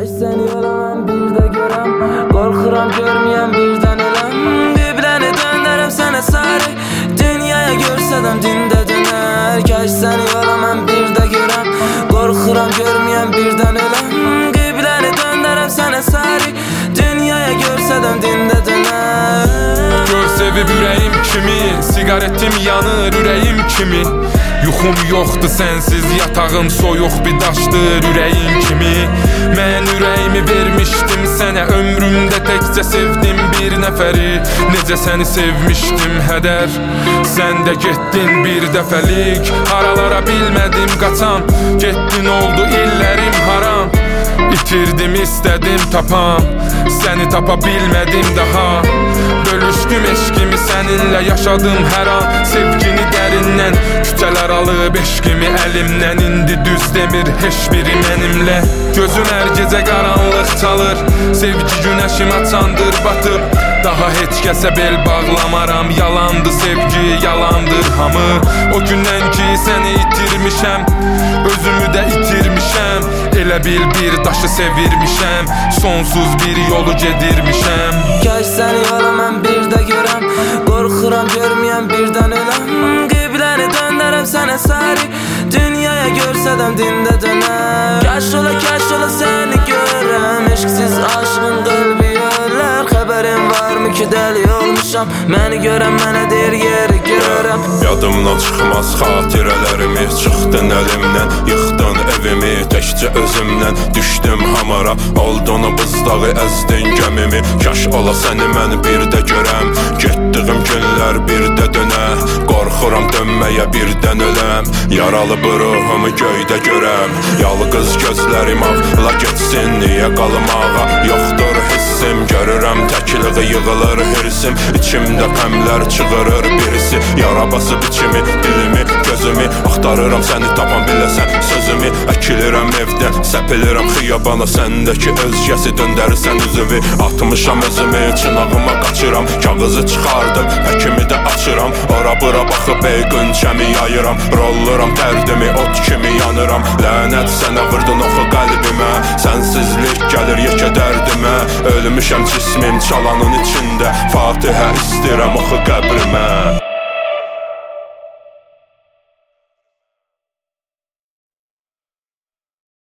Kaç seni olamam bir de görəm, qorxuram görməyəm birdən öləm. Qibləni döndərəm sənə sarı, dünyaya görsədəm dində dönər. Kaç səni olamam bir de görəm, qorxuram görməyəm birdən öləm. Qibləni döndərəm sənə sarı, dünyaya görsədəm dində dönər. Gör sevib ürəyim kimi, sigaretim yanır ürəyim kimi. Yuxum yoxdur sənsiz, yatağım soyuq bir daşdır ürəyim kimi. Mən ürəyimi vermişdim sənə, ömrümdə təkcə sevdim bir nəfəri. Necə səni sevmişdim hədər, sən də getdin bir dəfəlik. Aralara bilmədim qaçam, getdin oldu illərim haram. İtirdim istədim tapam, səni tapa bilmədim daha. Bölüşdüm eşkimi səninlə yaşadım hər an, sevgini dərindən. Küçələr alıb eşkimi əlimdən, indi düz demir heç biri mənimlə. Gözüm hər gecə qaranlıq çalır, sevgi günəşim açandır batıb. Daha heç kəsə bel bağlamaram, yalandı sevgi, yalandır hamı. O gündən ki səni itirmişəm, özümü də itirmişəm. Elə bil bir daşı sevirmişəm, sonsuz bir yolu gedirmişəm. Kaç səni olamam bir də görəm, qorxuram görməyəm birdən öləm. Qibləni döndərəm sənə sarı, dünyaya görsədəm dində dönər. Kaş ola səni görəm, eşqsiz aşığın qəlbi yolar. Xəbərin varmı ki dəli olmuşam, məni görəm mənə deyir yeri görəm. Yadımdan çıxmaz xatirələrimi, çıxdın əlimdən, yıxdın evimi. Təkcə özümdən düşdüm hamara, oldun bızdağı əzdin gəmimi. Kaş ola səni mən bir də görəm, getdiyim günlər bir də dönə. Qorxuram dönməyə birdən öləm, yaralı bu ruhumu göydə görəm. Yalqız gözlərim ağla getsin, niyə qalmağa yoxdur hissim. Görürəm təkliği yığılır hirsim, içimdə qəmlər çığırır birisi. Yara basıb içimi, dilimi, gözümü, axtarıram səni tapan biləsən sözümü. Əkilirəm evdən, səpilirəm xiyabana, səndəki özgəsi döndərirsən üzümü. Atmışam özümü, çınağıma qaçıram, kağızı çıxardım, həkimi də açıram. Ora bura baxıb qönçəmi yayıram, rolluram dərdimi, ot kimi yanıram. Lənət sənə vurdun oxu qəlbimə, sənsizlik gəlir yekə dərdimə. Ölmüşəm cismim çalanın içində, Fatihə istəyirəm oxu qəbrimə.